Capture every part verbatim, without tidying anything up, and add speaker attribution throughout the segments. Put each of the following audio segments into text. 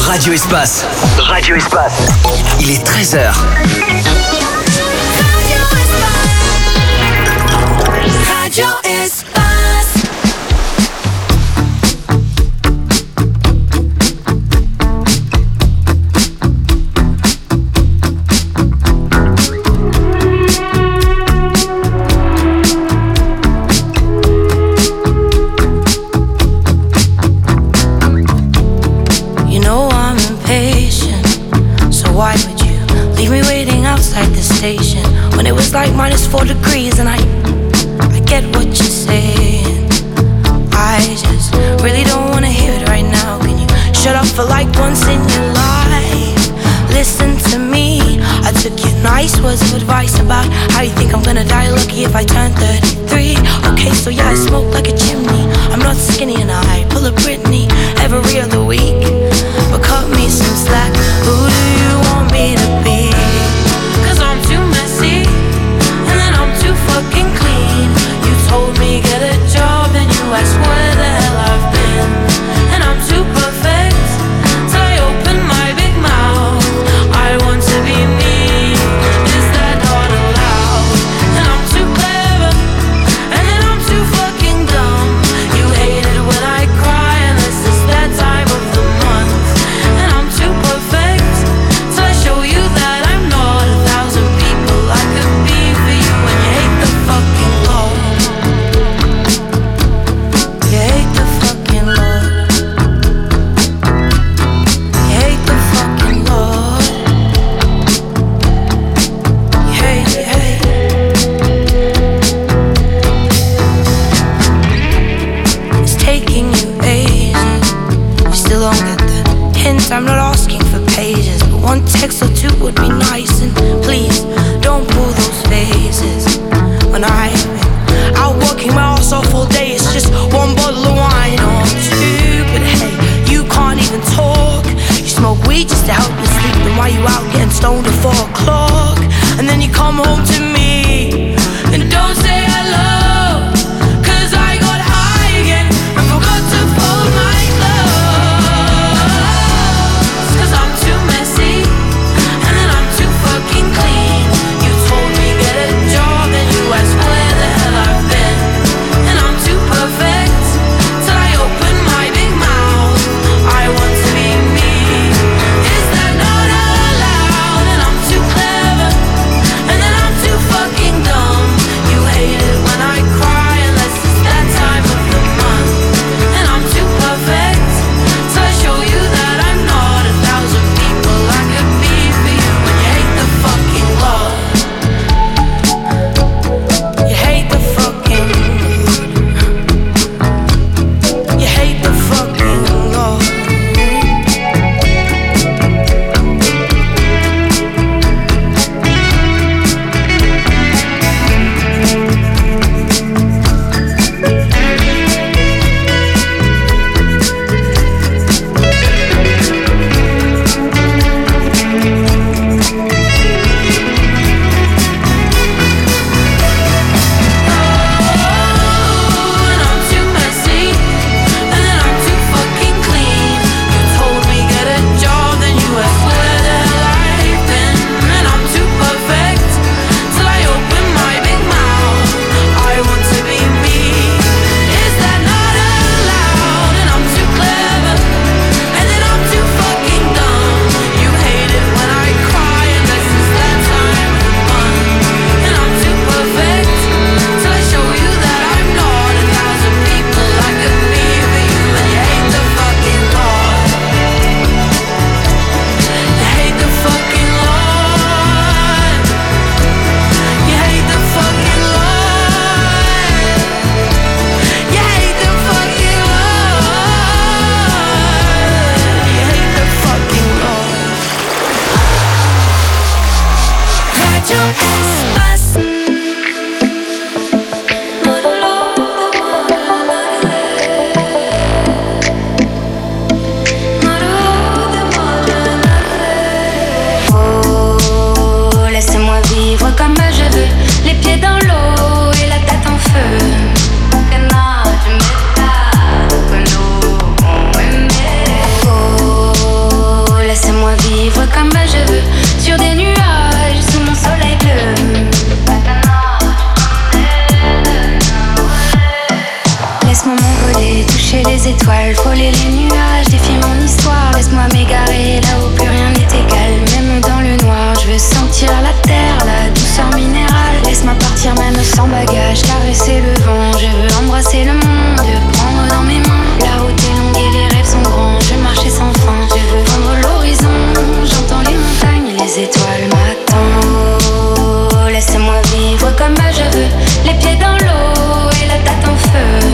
Speaker 1: Radio Espace. Radio Espace. Il est treize heures.
Speaker 2: Radio Espace.
Speaker 3: Station when it was like minus four degrees, and I, I get what you're saying. I just really don't wanna hear it right now. Can you shut up for like once in your life? Listen to me. I took your nice words of advice about how you think I'm gonna die lucky if I turn thirty-three. Okay, so yeah, I smoke like a chimney. I'm not skinny and I pull a Britney every other week. But cut me some slack. Who do you want me to be? Fucking clean. You told me get a job, then you asked where the hell I've been. And I'm too perfect till I open my big mouth. I want to be me. Is that not allowed? And I'm too clever, and then I'm too fucking
Speaker 4: chercher les étoiles, frôler les nuages, défier mon histoire. Laisse-moi m'égarer là où plus rien n'est égal. Même dans le noir, je veux sentir la terre, la douceur minérale. Laisse-moi partir même sans bagage, caresser le vent. Je veux embrasser le monde, prendre dans mes mains. La route est longue et les rêves sont grands. Je veux marcher sans fin, je veux vendre l'horizon. J'entends les montagnes, les étoiles m'attendent. Laisse-moi vivre comme je veux, les pieds dans l'eau et la tête en feu.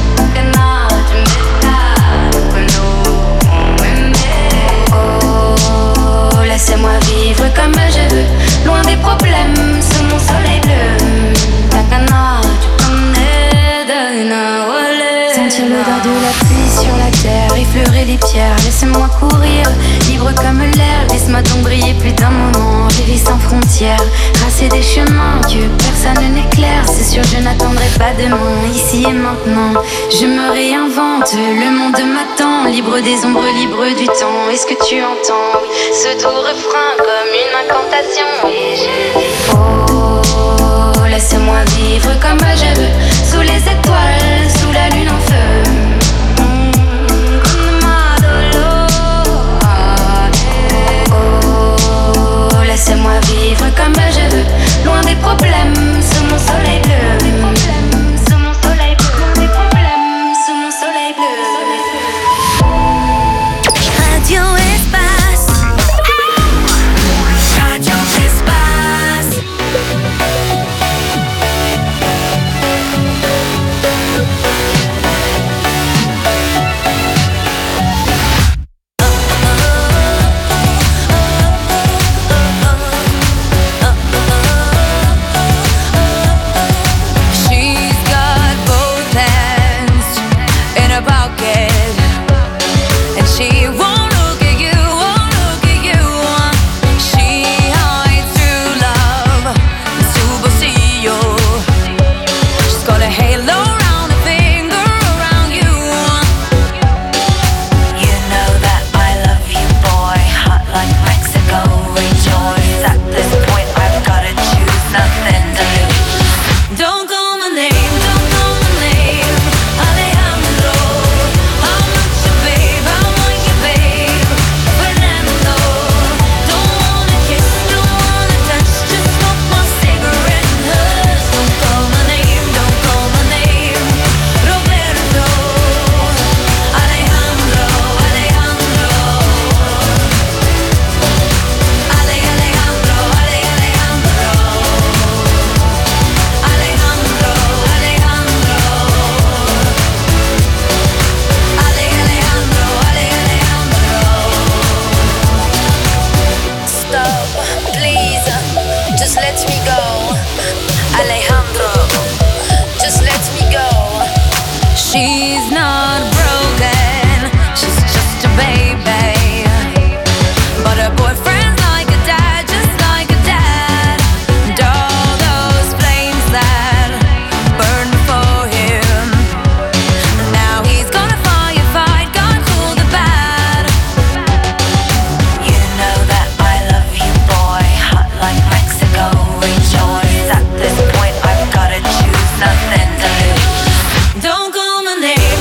Speaker 4: Oh, laisse-moi vivre comme je veux, loin des problèmes, sous mon soleil bleu. Sentir l'odeur de la pluie sur la terre, effleurer les pierres, laisse-moi courir, libre comme l'air. Laisse-moi donc briller plus d'un moment, rêver sans frontières, tracer des chemins que personne n'éclaire. C'est sûr je n'attendrai pas demain, ici et maintenant. Je me réinvente, le monde m'attend, libre des ombres, libre du temps. Est-ce que tu entends ce doux refrain comme une incantation? Et je dis oh, laisse-moi vivre comme je veux, sous les étoiles, sous la lune en feu. Oh, laisse-moi vivre comme je veux, loin des problèmes, sous mon soleil bleu. Des problèmes, sous mon soleil bleu. Des problèmes, sous mon soleil bleu.
Speaker 2: Radio Espace. Radio Espace.
Speaker 3: Don't call my name.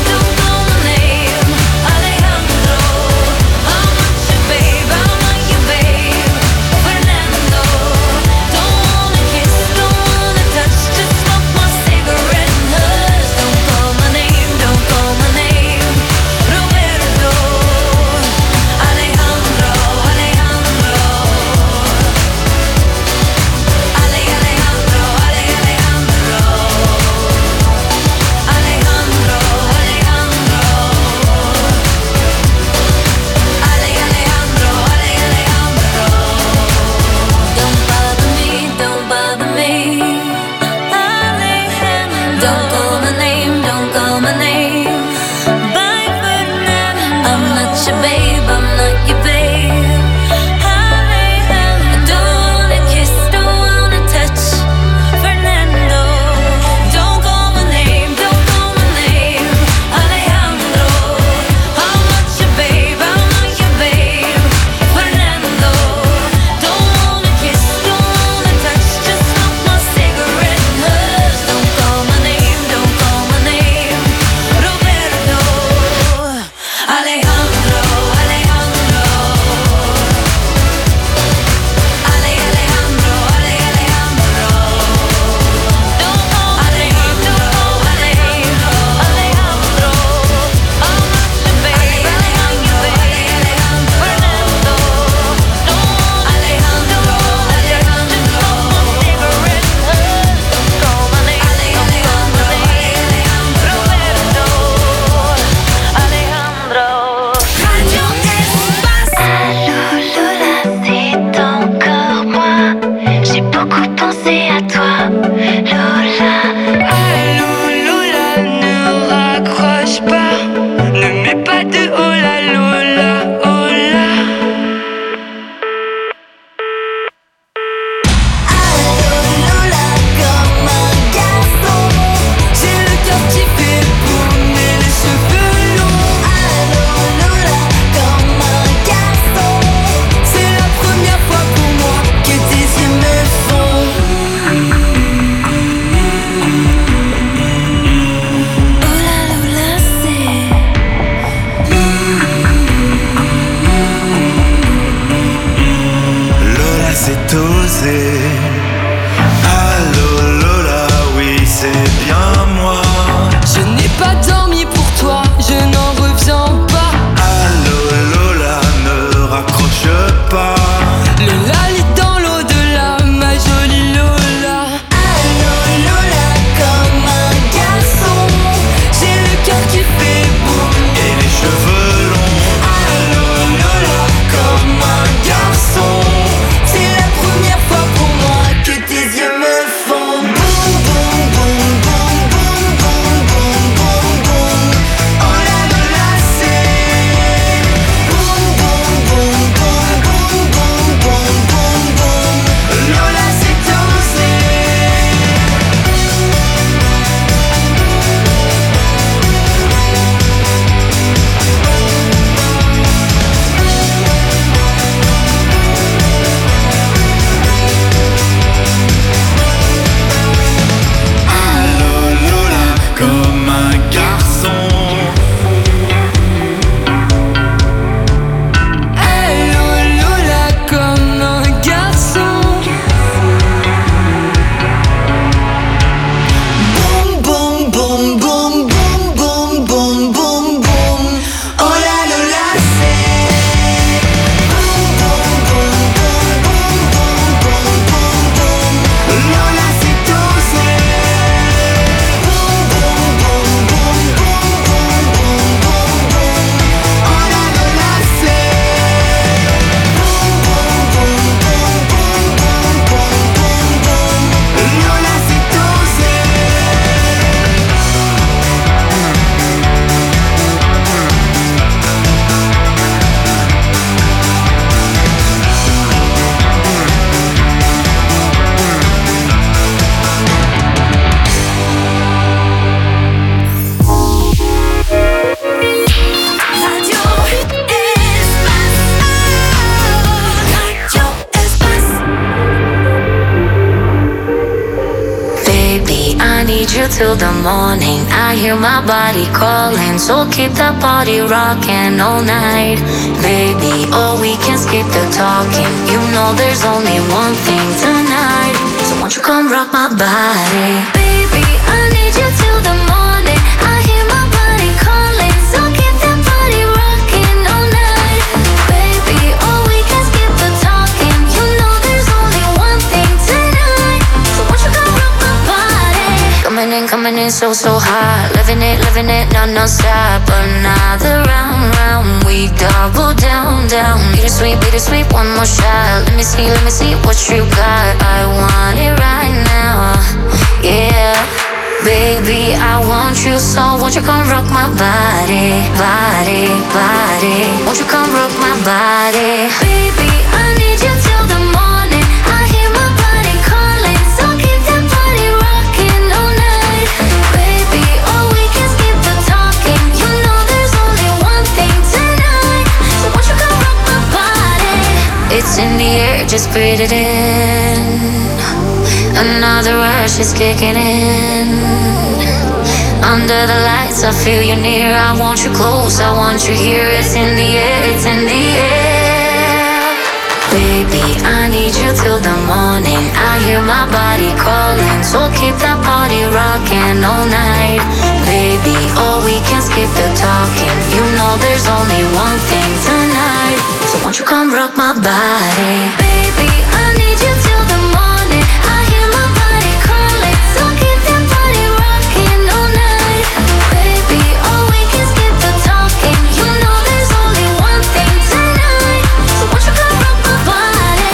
Speaker 4: morning, I hear my body calling. So keep that body rocking all night. Baby, oh, we can skip the talking. You know there's only one thing tonight. So won't you come rock my body? Baby, I need you till the morning. I hear my body calling. So keep that body rocking all night. Baby, oh, we can skip the talking. You know there's only one thing tonight. So won't you come rock my body? Coming in, coming in so, so hot. Living it, living it, no, no stop. Another round, round. We double down, down. Bittersweet, bittersweet, one more shot. Let me see, let me see what you got. I want it right now, yeah. Baby, I want you, so won't you come rock my body, body, body. Won't you come rock my body? Baby, I need you till the morning. I hear my body calling, so keep that body rocking all night. Baby, oh, we can skip the talking. You know there's only one thing tonight. So won't you come rock my body? It's in the air, just breathe it in. Another rush is kicking in. Under the lights, I feel you near. I want you close, I want you here. It's in the air, it's in the air. Baby, I need you till the morning. I hear my body calling. So keep that body rocking all night. Baby, oh, we can skip the talking. You know there's only one thing tonight. So won't you come rock my body? Baby, I need you till the morning. I hear my body calling. So keep that body rocking all night. Baby, oh, we can skip the talking. You know there's only one thing tonight. So won't you come rock my body?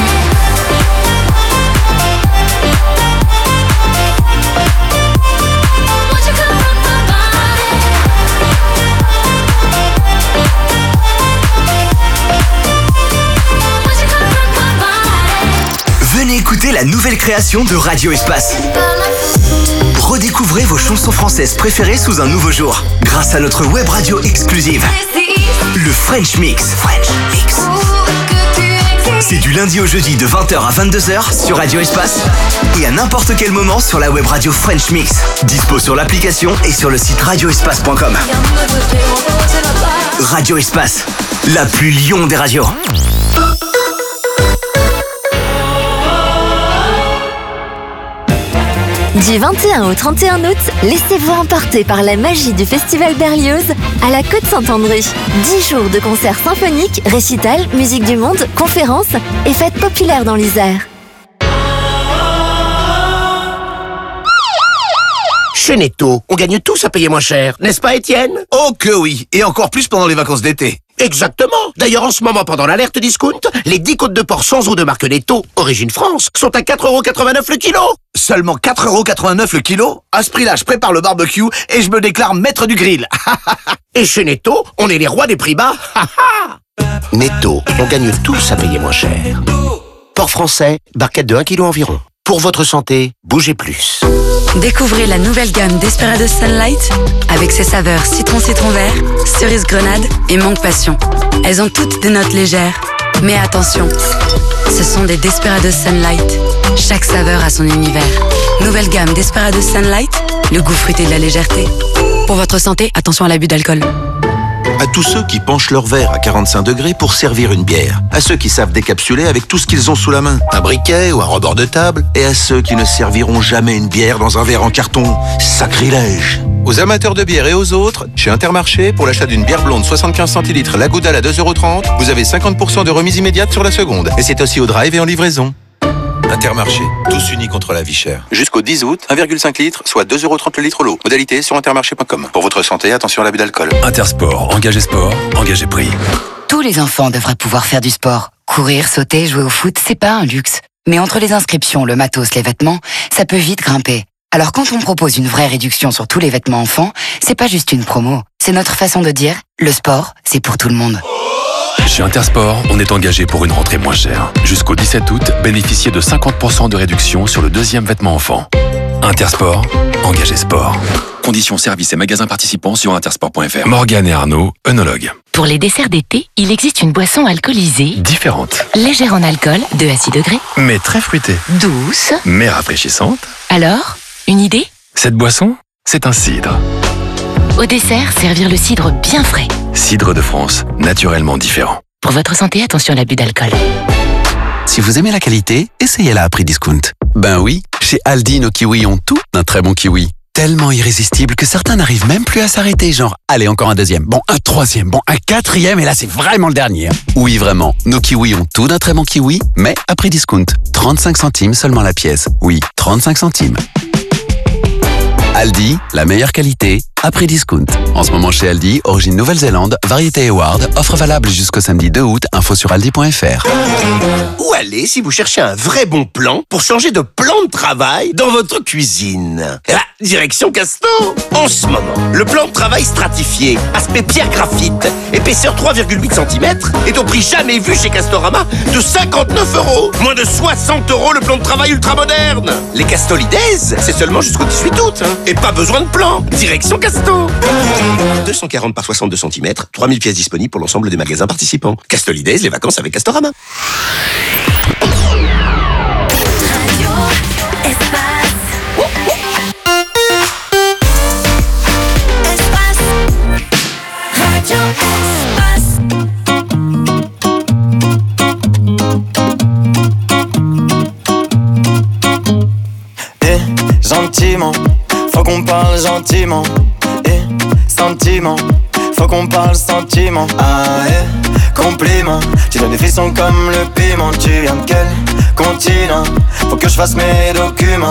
Speaker 4: Won't you come rock my body? Won't you come rock my body?
Speaker 1: Venez écouter la nouvelle création de Radio Espace. Redécouvrez vos chansons françaises préférées sous un nouveau jour, grâce à notre web radio exclusive, le French Mix. French Mix. C'est du lundi au jeudi de vingt heures à vingt-deux heures sur Radio Espace et à n'importe quel moment sur la web radio French Mix. Dispo sur l'application et sur le site radio espace point com. Radio Espace, la plus Lyon des radios.
Speaker 5: Du vingt et un au trente et un août, laissez-vous emporter par la magie du Festival Berlioz à la Côte-Saint-André. dix jours de concerts symphoniques, récitals, musique du monde, conférences et fêtes populaires dans l'Isère.
Speaker 6: Chez Netto, on gagne tous à payer moins cher, n'est-ce pas Étienne?
Speaker 7: Oh que oui, et encore plus pendant les vacances d'été.
Speaker 6: Exactement. D'ailleurs, en ce moment, pendant l'alerte discount, les dix côtes de porc sans eau de marque Netto, origine France, sont à quatre euros quatre-vingt-neuf le kilo.
Speaker 7: Seulement quatre euros quatre-vingt-neuf le kilo? À ce prix-là, je prépare le barbecue et je me déclare maître du grill.
Speaker 6: Et chez Netto, on est les rois des prix bas. Netto, on gagne tous à payer moins cher. Porc français, barquette de un kilo environ. Pour votre santé, bougez plus.
Speaker 8: Découvrez la nouvelle gamme Desperados Sunlight avec ses saveurs citron citron vert, cerise grenade et mangue passion. Elles ont toutes des notes légères, mais attention, ce sont des Desperados Sunlight. Chaque saveur a son univers. Nouvelle gamme Desperados Sunlight, le goût fruité de la légèreté. Pour votre santé, attention à l'abus d'alcool.
Speaker 9: À tous ceux qui penchent leur verre à quarante-cinq degrés pour servir une bière. À ceux qui savent décapsuler avec tout ce qu'ils ont sous la main. Un briquet ou un rebord de table. Et à ceux qui ne serviront jamais une bière dans un verre en carton. Sacrilège! Aux amateurs de bière et aux autres, chez Intermarché, pour l'achat d'une bière blonde soixante-quinze centilitres La Goudale à deux euros trente, vous avez cinquante pour cent de remise immédiate sur la seconde. Et c'est aussi au drive et en livraison. Intermarché, tous unis contre la vie chère. Jusqu'au dix août, un virgule cinq litres, soit deux euros trente le litre l'eau. Modalité sur intermarché point com. Pour votre santé, attention à l'abus d'alcool.
Speaker 10: Intersport, engagez sport, engagez prix.
Speaker 11: Tous les enfants devraient pouvoir faire du sport. Courir, sauter, jouer au foot, c'est pas un luxe. Mais entre les inscriptions, le matos, les vêtements, ça peut vite grimper. Alors quand on propose une vraie réduction sur tous les vêtements enfants, c'est pas juste une promo. C'est notre façon de dire, le sport, c'est pour tout le monde.
Speaker 10: Chez Intersport, on est engagé pour une rentrée moins chère. Jusqu'au dix-sept août, bénéficiez de cinquante pour cent de réduction sur le deuxième vêtement enfant. Intersport, engagé sport. Conditions, services et magasins participants sur intersport point f r. Morgane et Arnaud, œnologues.
Speaker 12: Pour les desserts d'été, il existe une boisson alcoolisée
Speaker 10: Différente.
Speaker 12: légère en alcool, deux à six degrés,
Speaker 10: Mais très fruitée.
Speaker 12: douce.
Speaker 10: Mais rafraîchissante.
Speaker 12: Alors, une idée?
Speaker 10: Cette boisson, c'est un cidre.
Speaker 12: Au dessert, servir le cidre bien frais.
Speaker 10: Cidre de France, naturellement différent.
Speaker 12: Pour votre santé, attention à l'abus d'alcool.
Speaker 13: Si vous aimez la qualité, essayez-la à prix discount. Ben oui, chez Aldi, nos kiwis ont tout d'un très bon kiwi. Tellement irrésistible que certains n'arrivent même plus à s'arrêter, genre, allez, encore un deuxième, bon, un troisième, bon, un quatrième, et là, c'est vraiment le dernier. Oui, vraiment, nos kiwis ont tout d'un très bon kiwi, mais à prix discount. trente-cinq centimes seulement la pièce. Oui, trente-cinq centimes. Aldi, la meilleure qualité, à prix discount. En ce moment chez Aldi, origine Nouvelle-Zélande, variété Eward, offre valable jusqu'au samedi deux août, info sur aldi point f r.
Speaker 6: Où aller si vous cherchez un vrai bon plan pour changer de plan de travail dans votre cuisine? Eh ben, direction Casto. En ce moment, le plan de travail stratifié, aspect pierre graphite, épaisseur trois virgule huit centimètres, est au prix jamais vu chez Castorama de cinquante-neuf euros. Moins de soixante euros le plan de travail ultra moderne. Les Castolides, c'est seulement jusqu'au dix-huit août. Hein. Et pas besoin de plan. Direction Casto. deux cent quarante par soixante-deux centimètres, trois mille pièces disponibles pour l'ensemble des magasins participants. Castolides, les vacances avec Castorama.
Speaker 2: Radio Espace. Espace. Radio Espace.
Speaker 14: Et gentiment, faut qu'on parle gentiment. Et sentiment, faut qu'on parle sentiment. Ah et compliment, tu donnes des frissons comme le piment. Tu viens de quel continent? Faut que je fasse mes documents.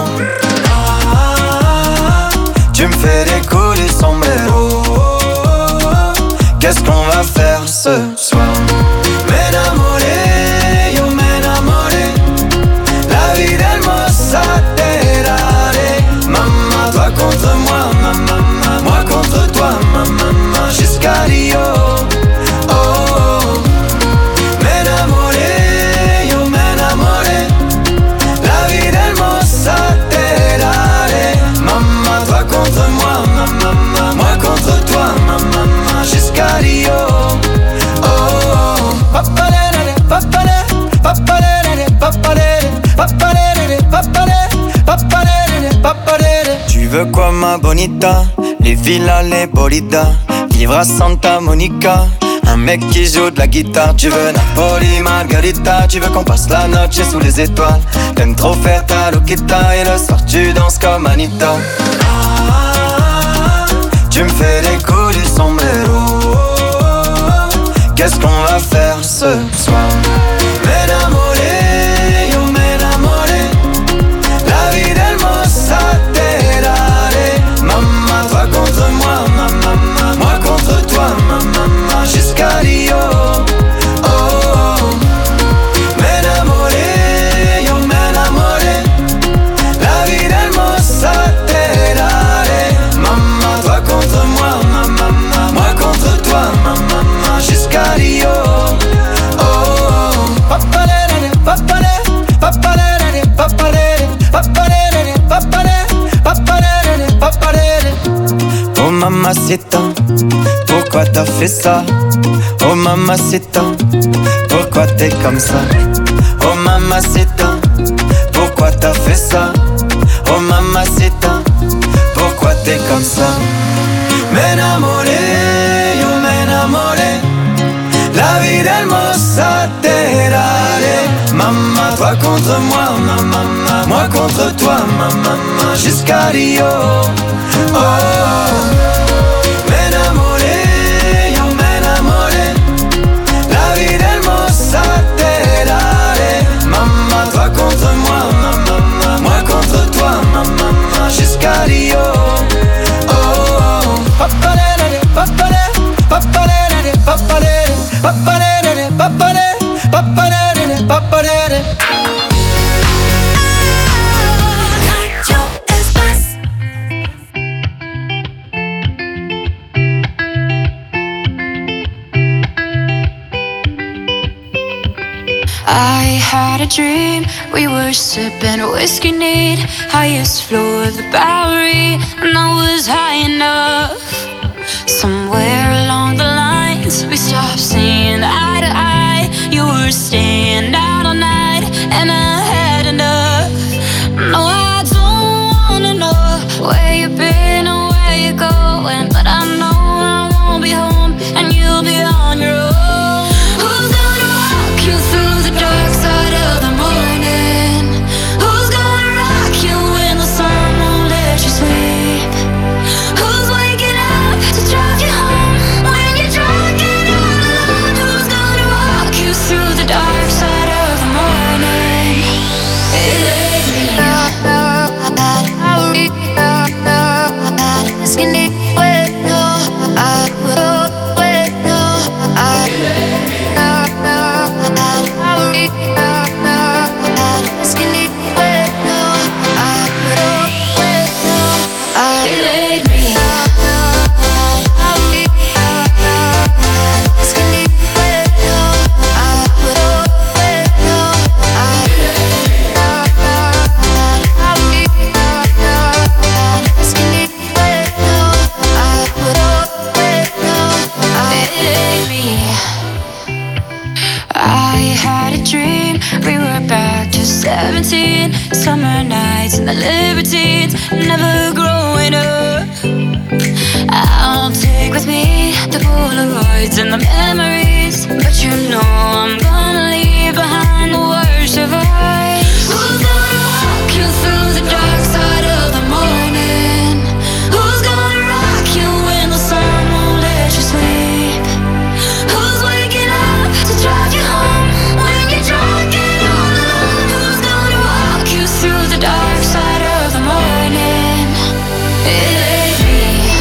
Speaker 14: Ah, tu me fais des coups du sombrero. Qu'est-ce qu'on va faire ce soir? M'enamoré, yo m'enamoré. La vie d'Hermosa terare. Maman, toi contre moi, maman, moi contre toi, maman, jusqu'à Rio. Oh, oh. M'enamoré, yo m'enamoré. La vie d'Hermosa terare. Maman, toi contre moi, maman, moi contre toi, maman, jusqu'à Rio. Oh, oh. Papalere, papalere, papalere, papalere, papalere, papalere, papalere, papalere. Tu veux quoi ma bonita? Les villas, les bolidas, vivre à Santa Monica. Un mec qui joue de la guitare. Tu veux Napoli, Margarita. Tu veux qu'on passe la noche sous les étoiles. T'aimes trop faire ta loquita. Et le soir tu danses comme Anita. Ah, tu me fais des coups du sombrero. Qu'est-ce qu'on va faire ce soir? M'enamoré, yo m'enamoré. La vie d'Hermosa terare. Maman, toi contre moi, maman, moi contre toi, maman, jusqu'à Rio. Oh, oh. M'enamoré, yo m'enamoré. La vie d'Hermosa terare. Maman, toi contre moi, maman, moi contre toi, maman, jusqu'à Rio. Oh, oh. Papalere, papalere, papalere, papalere, papalere, papalere, papalere, papalere. Oh mamacita, pourquoi t'as fait ça? Oh mamacita, pourquoi t'es comme ça? Oh mamacita, pourquoi t'as fait ça? Oh mamacita, pourquoi t'es comme ça? M'enamoré, yo m'enamoré. La vie d'Hermosa terare. Maman, toi contre moi, maman, moi contre toi, maman, jusqu'à Rio. Oh, oh. M'enamoré, yo m'enamoré. La vie d'Hermosa terare. Maman, toi contre moi, maman, moi contre toi, maman, jusqu'à Rio. Oh, oh. Papalere, papalere, papalere, papalere, papalere, papalere, papalere, papalere.
Speaker 2: Radio Espace.
Speaker 4: I had a dream, we were sipping whiskey neat, highest floor of the Bowery, and I was high enough. Somewhere along the lines, we stopped seeing eye to eye. You were staying out all night, and I had enough. No, I don't wanna know where you've been or dream. We were back to seventeen. Summer nights and the libertines, never growing up. I'll take with me the Polaroids and the memories, but you know I'm gonna leave behind the worst of us. Who's gonna walk you through the dark side of the morning? Who's gonna rock you when the sun won't let you sleep? Who's waking up to drive you home when you're drunk and all alone? Who's gonna walk you through the dark side of the morning? It ain't me.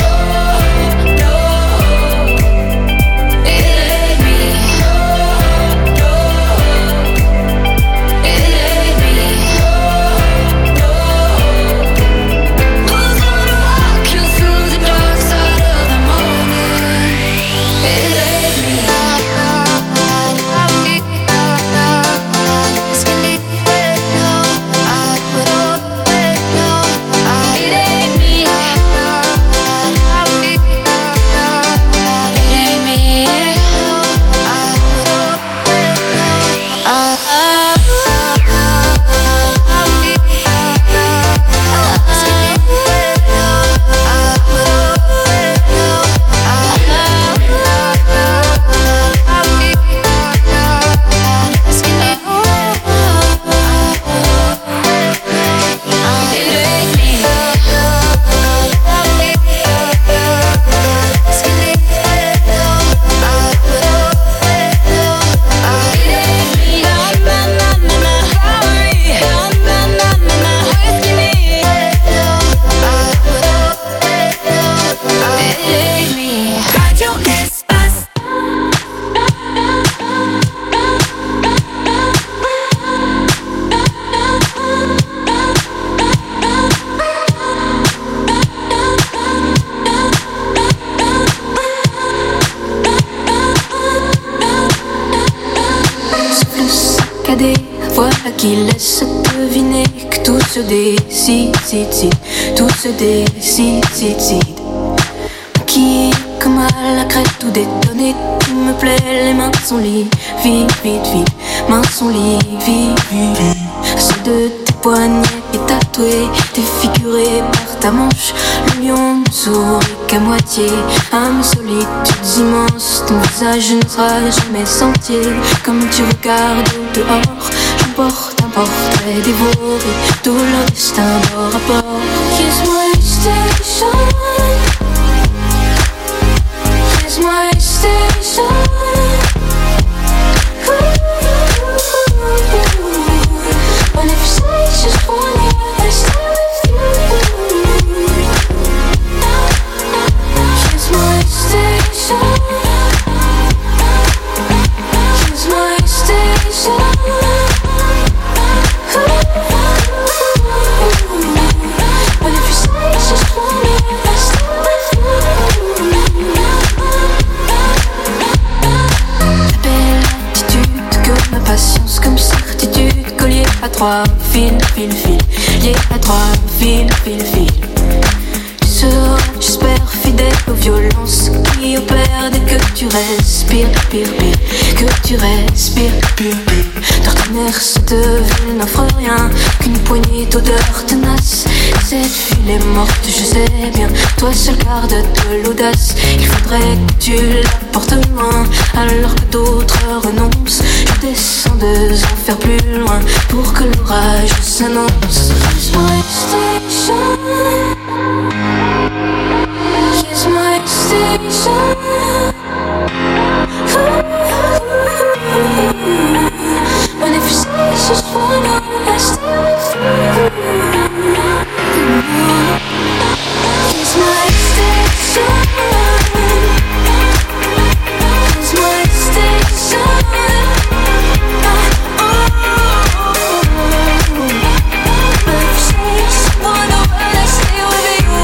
Speaker 4: Voilà qui laisse deviner que tout se décide, tout se décide. Qui comme à la crête tout détonné, tu me plais, les mains sont liées, vite, vite, vite, mains sont liées, vite, vite, vite. Ceux de tes poignets est tatoué, défiguré par ta manche. Le lion ne sourit qu'à moitié, âme solitudes immenses. Ton visage ne sera jamais sentier, comme tu regardes dehors. J'emporte un portrait dévoré, tout le destin bord à bord. Kiss my station, kiss my station. When if you say it's just one year, I stay with you. Kiss my station, kiss my station. When if you say it's just one year, I stay with you. La belle attitude que ma patience comme certitude, collier à trois fils, fil, fil, lié à trois fils, fil, fil. Tu seras, j'espère, fidèle aux violences qui opèrent dès que tu respires, pire, pire, que tu respires, pire, pire. D'ordinaire, cette ville n'offre rien qu'une poignée d'odeurs tenaces. Cette ville est morte, je sais bien, toi seul garde de l'audace. Il faudrait que tu la portes loin, alors que d'autres renoncent. Je descends deux enfers plus loin, pour que l'orage s'annonce. Kiss my station, kiss my station. When if you say it's just one night, I stay with you. Kiss my station, kiss my station. But if you say it's just one night, I stay with you.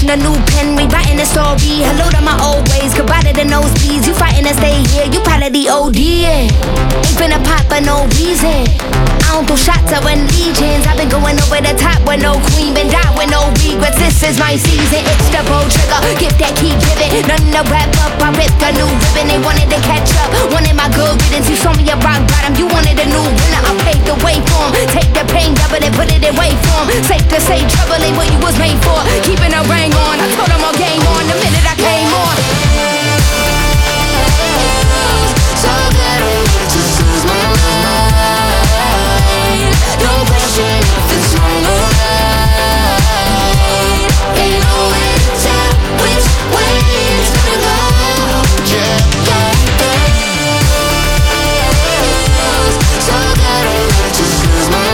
Speaker 3: pushing a new pen, rewriting the story. Hello to my old ways, goodbye to the nosebleeds. You fighting to stay here, you probably the O D. Ain't finna pop for no reason. I don't throw shots, I run legions. I've been going over the top with no queen, been die with no regrets. This is my season, it's the bold trigger. Gift that keep giving, nothing to wrap up. I ripped a new ribbon, they wanted to catch up. Wanted my good riddance, you show me a rock bottom. You wanted a new winner, I paved the way for 'em. Take the pain, double it, put it in way for 'em. Safe to say, trouble ain't what you was made for. Keeping a ring on, I told them all game on the minute I came on. So that I need to lose my mind. No question if it's wrong or right. Ain't no way to tell which way it's gonna go. Yeah, yeah, yeah. So that I need to lose my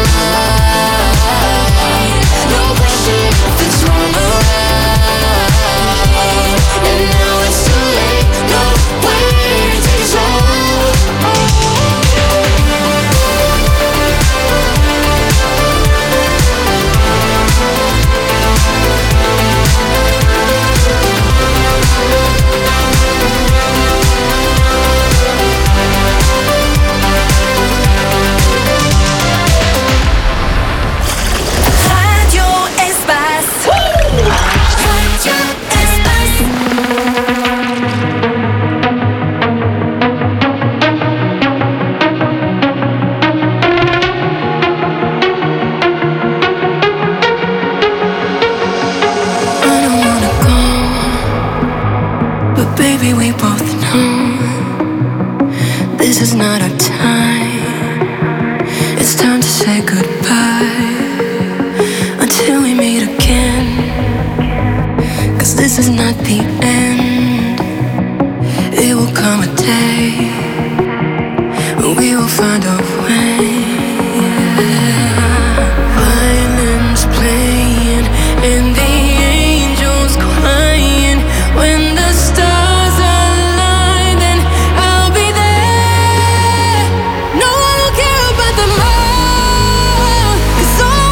Speaker 3: mind. No question if it's wrong or right. And now it's too late. No way to take us home.
Speaker 2: Radio Espace. Radio Espace.
Speaker 3: I don't wanna go, but baby we both know this is not our time. It's time to say goodbye until we meet again. 'Cause this is not the end. It will come a day when we will find a way. Violins playing and the angels crying. When the stars align, then I'll be there. No one will care about the more. 'Cause all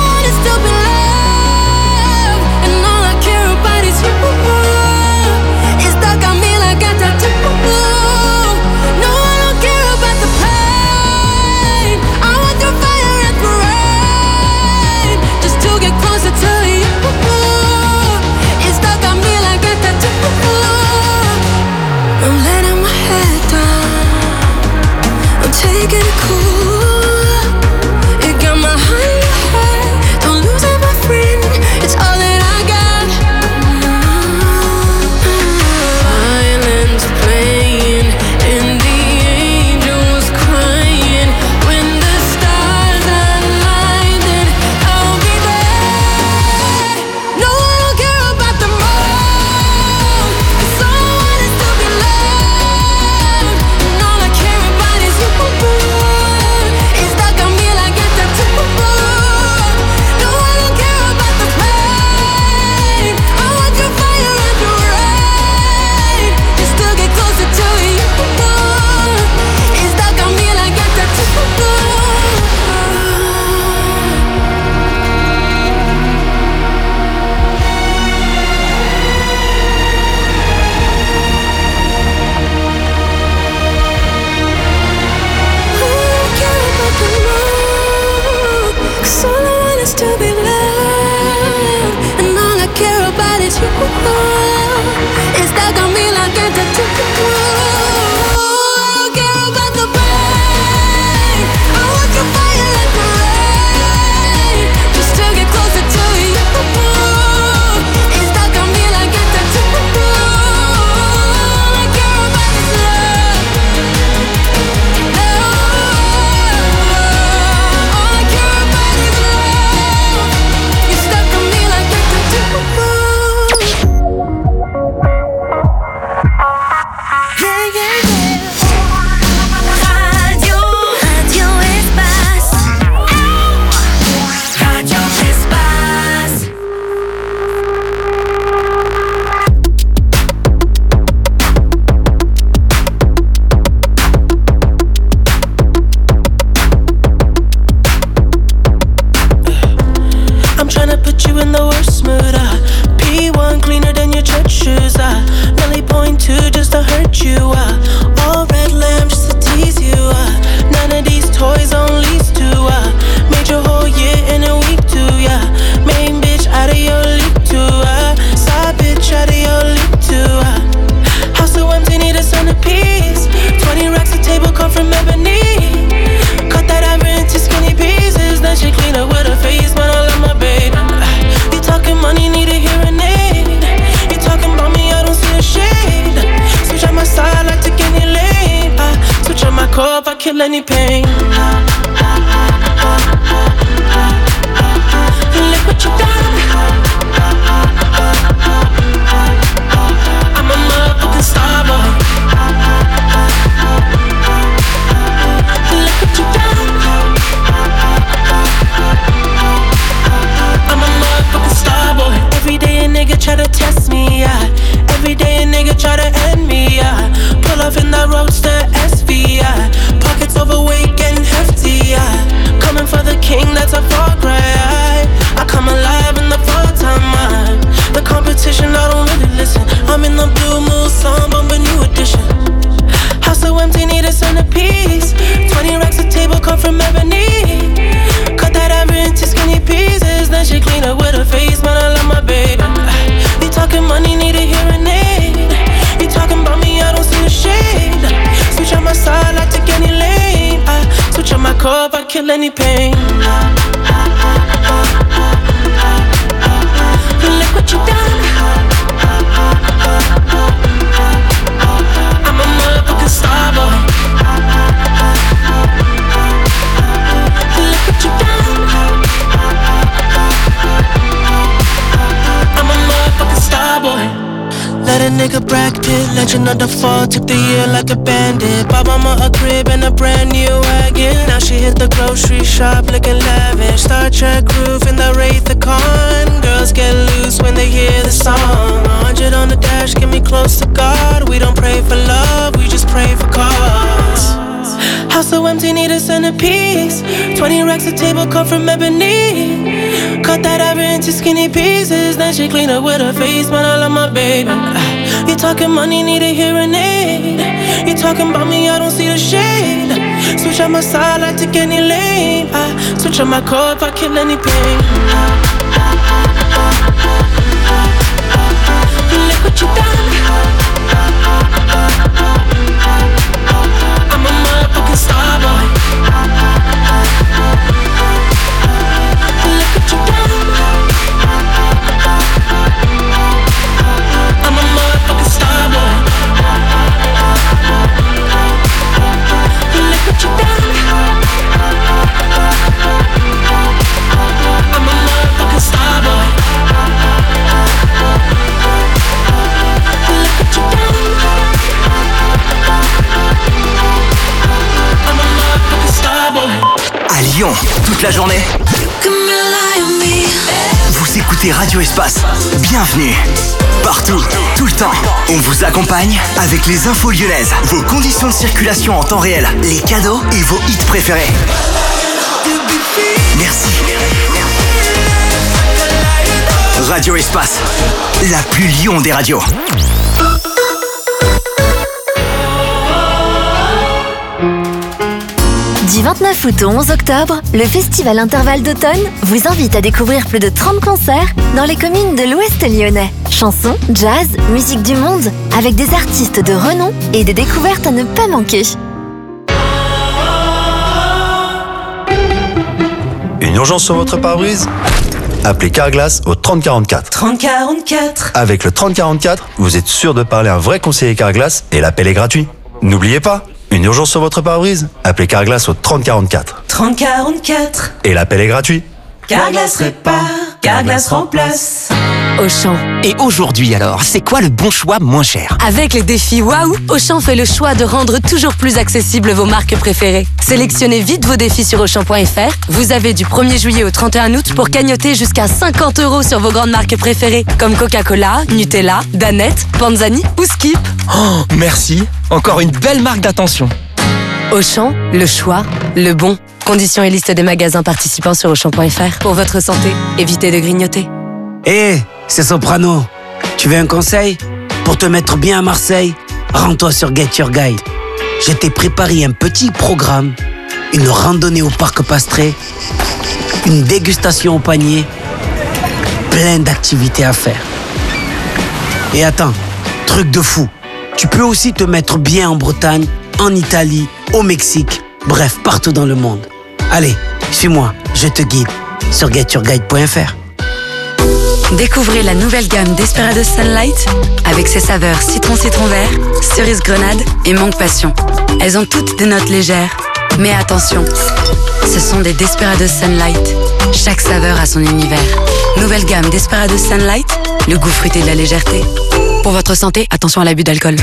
Speaker 3: kill any pain. Look what you done. I'm a motherfucking star boy. Look what you done. I'm a motherfucking star boy. Every day a nigga try to test me, yeah. Every day a nigga try to end me, yeah. Pull off in the roadster S V, yeah. Pockets overweight, getting hefty, yeah. Coming for the king, that's a far cry, yeah. I come alive in the fall time, man. The competition, I don't really listen. I'm in the blue moon, song, bumping new edition. House so empty, need a centerpiece. Twenty racks a table, come from ebony. Cut that ever into skinny pieces. Then she clean up with her face, man, I love my baby. You talking money, need a hearing aid. You talking about me, I don't see the shade. Switch on my side, I take any lane. I switch on my curve, I kill any pain. Look what you done. I'm a motherfucking star boy. Look what you done. I'm a motherfucking star boy. Let a nigga Brad Pitt, legend of the fall, took the year like a bandit. Bought mama a crib and a brand new wagon. Now she hit the grocery shop looking lavish. Star Trek roof in the Wraith the Con. Girls get loose when they hear the song. one hundred on the dash, get me close to God. We don't pray for love, we just pray for cause. House so empty, need a centerpiece. Twenty racks a table, come from ebony. Cut that ever into skinny pieces. Then she clean up with her face, man, I love my baby. You talking money, need a hearing aid. You talking about me, I don't see the shade. Switch on my side, I take any lane. I switch on my curve, I kill any pain. Look what you done. I'm a motherfucking star boy. Look what you done. I'm a motherfucking star boy. Look what you done. I'm a motherfucking star boy. Look what you done. I'm a motherfucking star boy.
Speaker 1: À Lyon, toute la journée. Vous écoutez Radio Espace. Bienvenue. Partout, tout le temps, on vous accompagne avec les infos lyonnaises, vos conditions de circulation en temps réel, les cadeaux et vos hits préférés. Merci. Radio Espace, la plus Lyon des radios.
Speaker 5: Du vingt-neuf août au onze octobre, le Festival Intervalle d'automne vous invite à découvrir plus de trente concerts dans les communes de l'Ouest lyonnais. Chansons, jazz, musique du monde, avec des artistes de renom et des découvertes à ne pas manquer.
Speaker 15: Une urgence sur votre pare-brise ? Appelez Carglass au trente quarante-quatre.
Speaker 3: trente quarante-quatre.
Speaker 15: Avec le trente quarante-quatre, vous êtes sûr de parler à un vrai conseiller Carglass et l'appel est gratuit. N'oubliez pas, une urgence sur votre pare-brise ? Appelez Carglass au trente quarante-quatre.
Speaker 3: trente quarante-quatre.
Speaker 15: Et l'appel est gratuit.
Speaker 3: Carglass répare, Carglass remplace.
Speaker 16: Auchan.
Speaker 17: Et aujourd'hui alors, c'est quoi le bon choix moins cher ?
Speaker 16: Avec les défis Waouh, Auchan fait le choix de rendre toujours plus accessibles vos marques préférées. Sélectionnez vite vos défis sur Auchan point F R. Vous avez du premier juillet au trente et un août pour cagnotter jusqu'à cinquante euros sur vos grandes marques préférées, comme Coca-Cola, Nutella, Danette, Panzani ou Skip.
Speaker 17: Oh, merci. Encore une belle marque d'attention.
Speaker 16: Auchan, le choix, le bon. Conditions et liste des magasins participants sur Auchan point F R. Pour votre santé, évitez de grignoter.
Speaker 18: Hé, hey, c'est Soprano. Tu veux un conseil ? Pour te mettre bien à Marseille, rends-toi sur Get Your Guide. Je t'ai préparé un petit programme, une randonnée au parc Pastré, une dégustation au panier, plein d'activités à faire. Et attends, truc de fou, tu peux aussi te mettre bien en Bretagne, en Italie, au Mexique, bref, partout dans le monde. Allez, suis-moi, je te guide sur get your guide point F R.
Speaker 8: Découvrez la nouvelle gamme Desperados Sunlight avec ses saveurs citron citron vert, cerise grenade et mangue passion. Elles ont toutes des notes légères, Mais attention, ce sont des Desperados Sunlight. Chaque saveur a son univers. Nouvelle gamme Desperados Sunlight, le goût fruité de la légèreté. Pour votre santé, attention à l'abus d'alcool.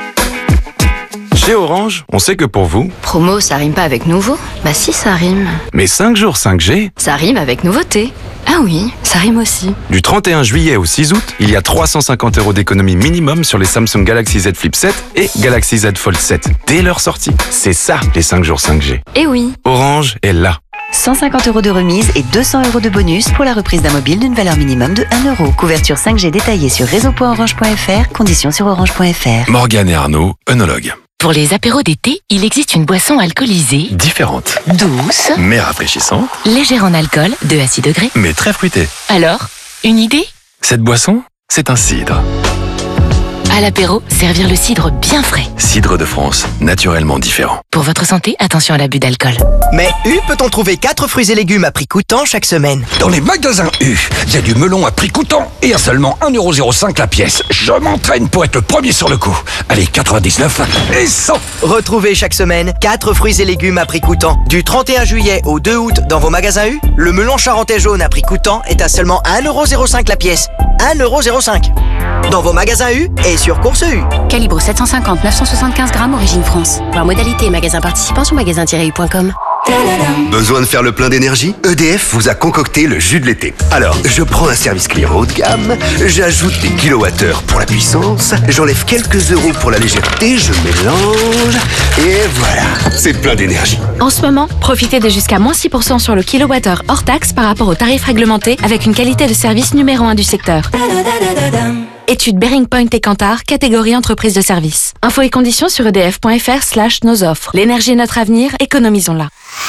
Speaker 19: Chez Orange, on sait que pour vous...
Speaker 20: Promo, ça rime pas avec nouveau? Bah si, ça rime.
Speaker 19: Mais cinq jours cinq G...
Speaker 20: Ça rime avec nouveauté. Ah oui, ça rime aussi.
Speaker 19: Du trente et un juillet au six août, il y a trois cent cinquante euros d'économie minimum sur les Samsung Galaxy Z Flip sept et Galaxy Z Fold sept. Dès leur sortie. C'est ça, les cinq jours cinq G.
Speaker 20: Eh oui.
Speaker 19: Orange est là.
Speaker 21: cent cinquante euros de remise et deux cents euros de bonus pour la reprise d'un mobile d'une valeur minimum de un euro. Couverture cinq G détaillée sur réseau point orange point f r. Conditions sur orange point f r.
Speaker 10: Morgane et Arnaud, œnologues.
Speaker 12: Pour les apéros d'été, il existe une boisson alcoolisée,
Speaker 10: Différente,
Speaker 12: douce,
Speaker 10: mais rafraîchissante,
Speaker 12: légère en alcool, deux à six degrés.
Speaker 10: mais très fruitée.
Speaker 12: Alors, une idée?
Speaker 10: Cette boisson, c'est un cidre.
Speaker 12: À l'apéro, servir le cidre bien frais.
Speaker 10: Cidre de France, naturellement différent.
Speaker 12: Pour votre santé, attention à l'abus d'alcool.
Speaker 22: Mais U peut-on trouver quatre fruits et légumes à prix coûtant chaque semaine?
Speaker 23: Dans les magasins U, il y a du melon à prix coûtant et à seulement un euro zéro cinq la pièce. Je m'entraîne pour être le premier sur le coup. Allez, quatre-vingt-dix-neuf et cent.
Speaker 22: Retrouvez chaque semaine quatre fruits et légumes à prix coûtant. Du trente et un juillet au deux août dans vos magasins U, le melon charentais jaune à prix coûtant est à seulement un euro zéro cinq la pièce. un euro zéro cinq. Dans vos magasins U et sur Course U.
Speaker 24: Calibre sept cent cinquante neuf cent soixante-quinze grammes, origine France. Voir modalité et magasin participant sur magasin tiret u point com.
Speaker 1: Besoin de faire le plein d'énergie? E D F vous a concocté le jus de l'été. Alors, je prends un service client haut de gamme, j'ajoute des kilowattheures pour la puissance, j'enlève quelques euros pour la légèreté, je mélange, et voilà, c'est plein d'énergie.
Speaker 25: En ce moment, profitez de jusqu'à moins six pour cent sur le kilowattheure hors taxe par rapport au tarif réglementé avec une qualité de service numéro un du secteur. Étude Bearing Point et Kantar, catégorie entreprise de service. Infos et conditions sur edf.fr slash nos offres. L'énergie est notre avenir, économisons-la.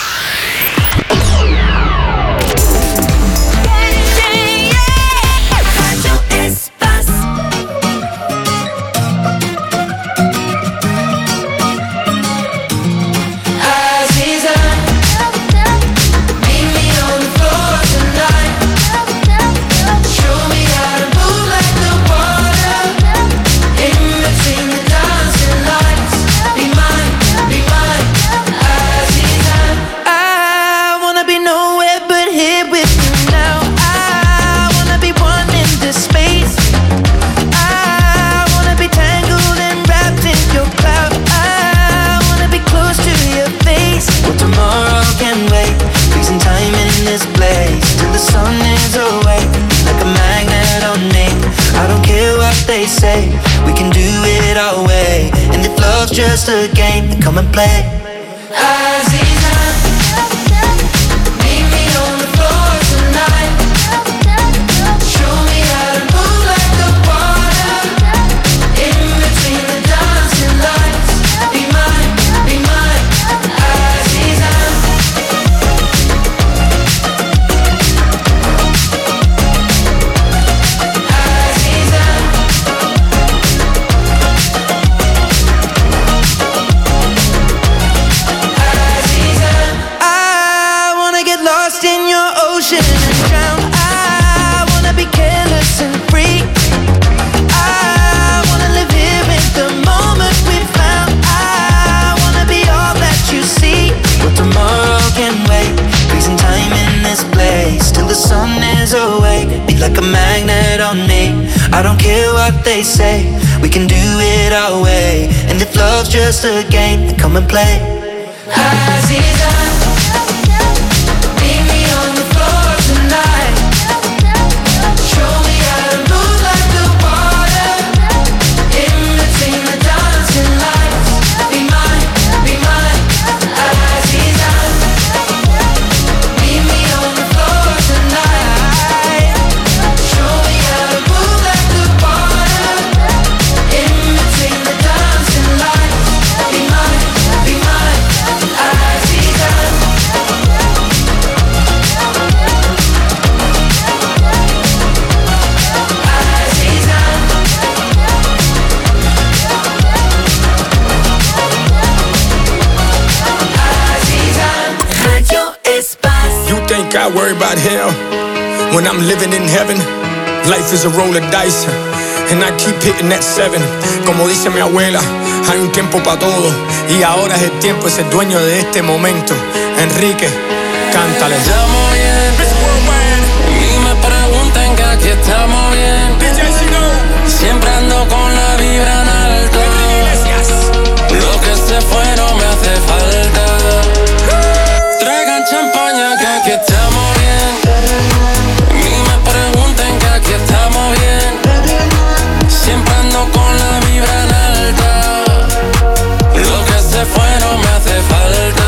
Speaker 14: They say we can do it our way, and if love's just a game, then come and play. Aziza, meet me on the floor tonight. Show me how to move like the water, in between the dancing lights. Be mine, be mine, Aziza. The sun is awake, be like a magnet on me. I don't care what they say, we can do it our way. And if love's just a game, then come and play. Aziza, meet me on the floor tonight. Show me how to move like the water, in between the dancing lights. Be mine, be mine, Aziza. Meet me on the floor tonight. Show me how to move like the water, in between the dancing lights. Be mine, be mine, Aziza.
Speaker 2: Radio Espace.
Speaker 26: You think I worry about hell when I'm living in heaven? Life is a roll of dice, and I keep hitting that seven. Como dice mi abuela, Hay un tiempo para todo y ahora es el tiempo de ser dueño de este momento. Enrique, cántale.
Speaker 4: Estamos bien, y me preguntan que aquí estamos bien. Siempre ando con la vibra en alto. Lo que se fue no me hace falta. Traigan champaña que aquí estamos bien. Y me preguntan que aquí estamos bien. Siempre ando con la vibra en alta. Lo que se fue no me hace falta.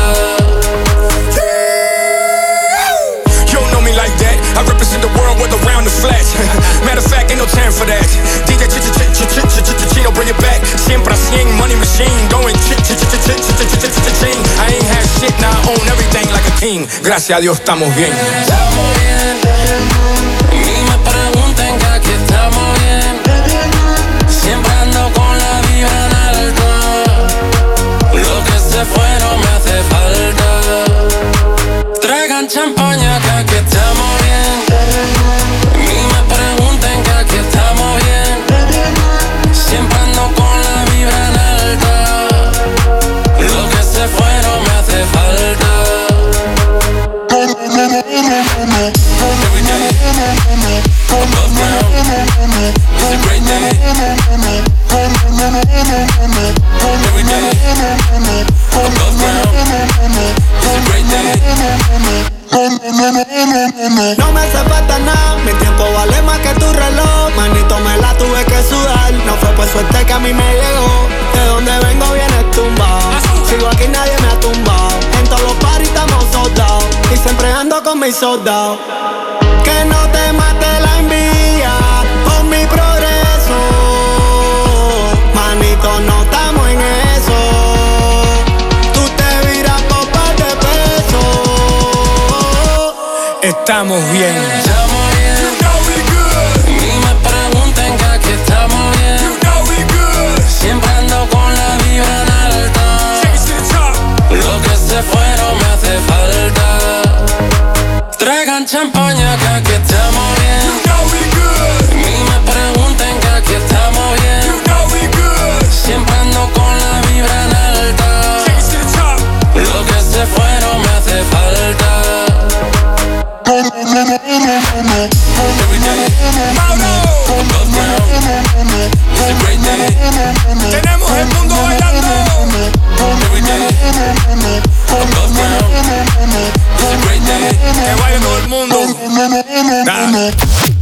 Speaker 26: You don't know me like that. I represent the world with around the flash. Matter of fact, ain't no time for that. D J Chino, bring it back. Siempre cien, money machine, going ch-ch-ch-ch-ch-ch-ch-ch-ch-ch-ch-ch-ch-ch. I ain't had shit, now I own everything like a king. Gracias a Dios estamos bien.
Speaker 4: Estamos bien. Y me preguntan que aquí estamos bien. Siempre ando con la vibra en alto. Lo que se fue no me hace falta. Traigan champaña que aquí estamos bien. Y me preguntan que aquí estamos bien. Siempre ando con la vibra en alta. Lo que se fue no me hace falta. Every day, above ground, it's a great day. Every day, above ground, it's a great day.
Speaker 14: No me hace falta nada, mi tiempo vale más que tu reloj. Manito, me la tuve que sudar. No fue por suerte que a mí me llegó. De donde vengo vienes tumbado. Sigo aquí, nadie me ha tumbado. En todos los paris estamos soldados. Y siempre ando con mis soldados. Que no te mate la envidia por mi progreso. Manito, no estamos en eso. Tú te viras por par de pesos.
Speaker 26: Estamos bien.
Speaker 4: Estamos bien. You know we good. Y me preguntan que aquí estamos bien.
Speaker 26: You know we good.
Speaker 4: Siempre ando con la vibra en alta. Lo que se fue no me hace falta. Traigan champaña que aquí estamos bien.
Speaker 26: You know we good.
Speaker 4: Y me preguntan que aquí estamos bien.
Speaker 26: You know we good.
Speaker 4: Siempre ando con la vibra en alta. Lo que se fue no me hace falta. Every day, above ground, it's a great day.
Speaker 26: Tenemos el mundo bailando.
Speaker 4: Every day, above ground, it's a great day.
Speaker 26: Que baile todo el mundo. Dale.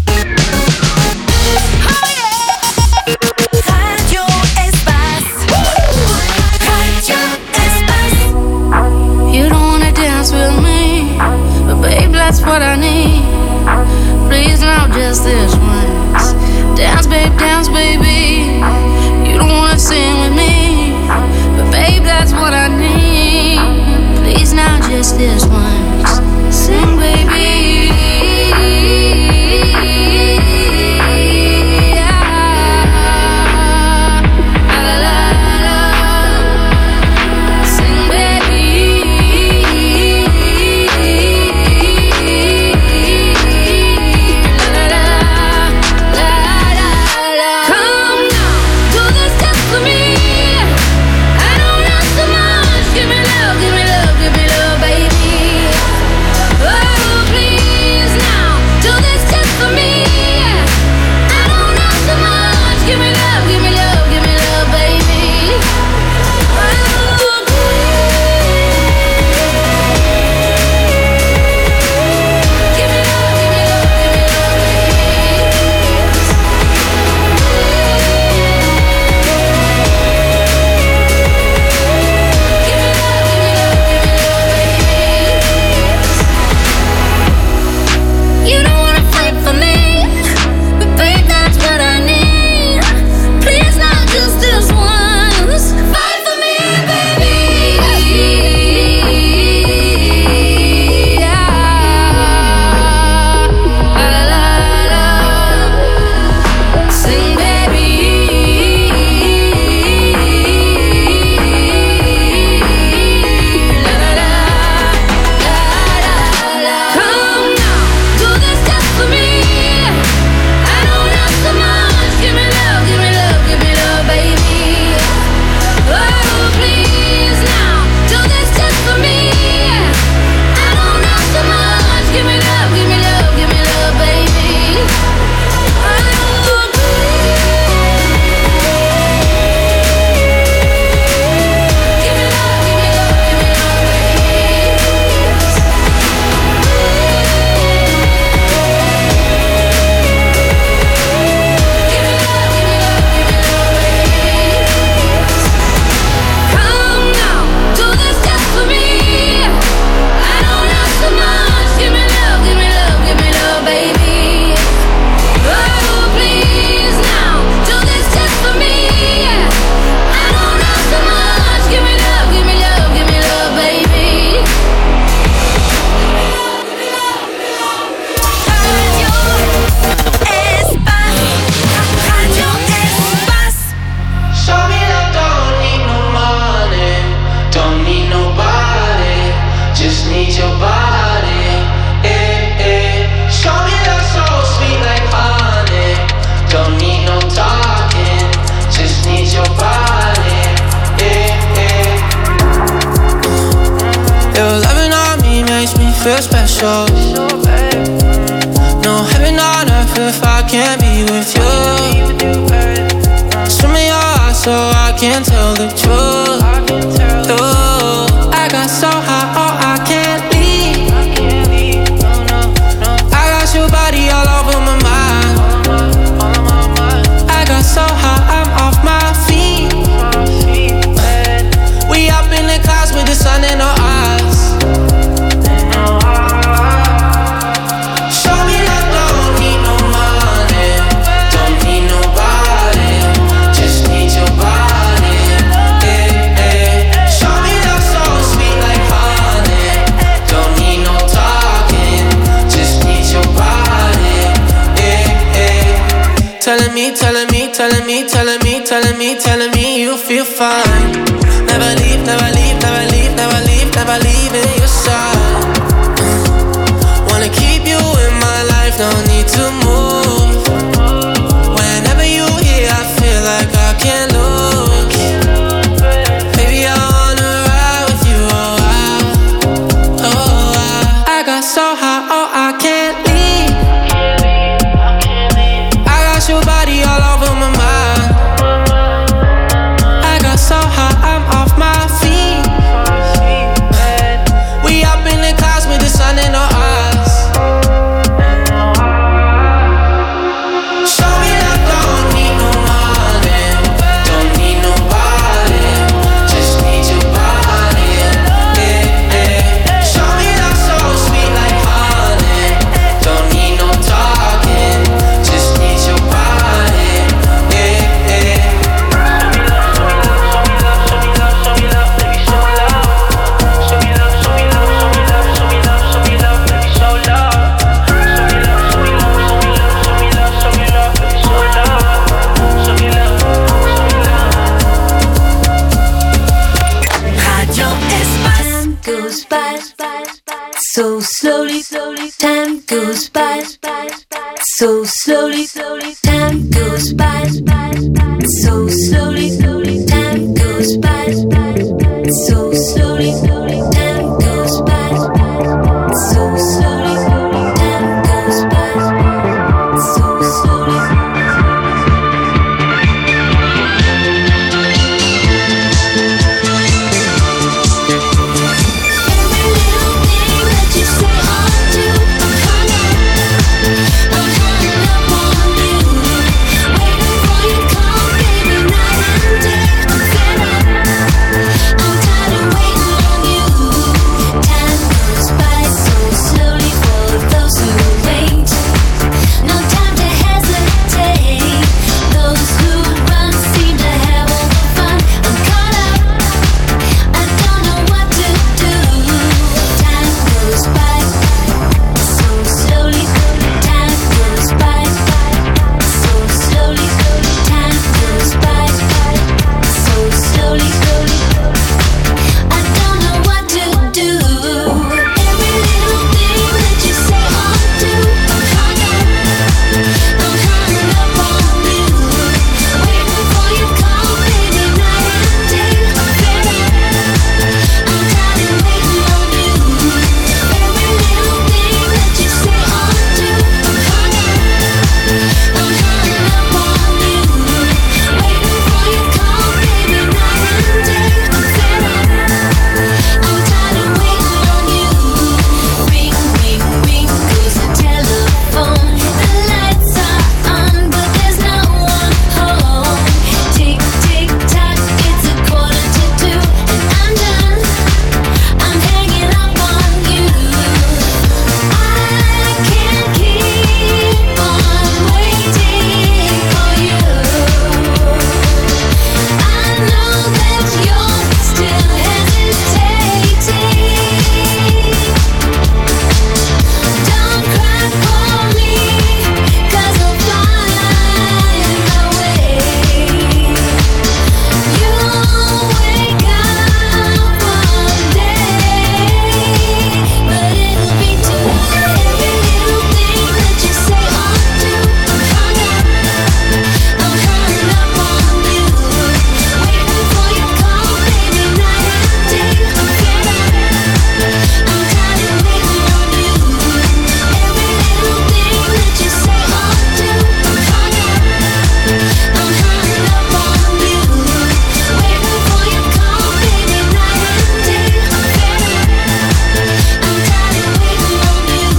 Speaker 2: Radio Espace. Radio Espace.
Speaker 3: You don't wanna dance with me, but babe, that's what I need. Please now, just this once. Dance, babe, dance, baby. You don't wanna sing with me, but babe, that's what I need. Please now, just this once. Sing, baby.
Speaker 5: feel special. No heaven on earth if I can't be with you. Swim in your eyes so I can tell the truth. Ooh, I got so high, oh I can't leave. I got your body all over my mind. I got so high, I'm off my feet. We up in the clouds with the sun in our eyes. Show me love, don't need no money, don't need nobody, just need your body. Yeah, yeah. Show me love so sweet like honey, don't need no talking, just need your body. Yeah, yeah. Telling me, telling me, telling me, telling me, telling me, telling me you feel fine. Never leave, never leave, never leave, never leave, never leave in your side. Wanna keep you in my life, no need to move. Whenever you here, I feel like I can't lose. Baby, I wanna ride with you, oh I, oh I. I got so high, oh I can't leave. I got your body all over my mind. I got so high, I'm off my feet. We up in the clouds with the sun in our eyes. Show me love, don't need no money, don't need nobody, just need your body. Yeah, yeah. Show me love so sweet like honey, don't need no talking, just need your body. Yeah, yeah.
Speaker 3: Radio Espace. Goes by so slowly, time goes by so slowly, time goes by so slowly.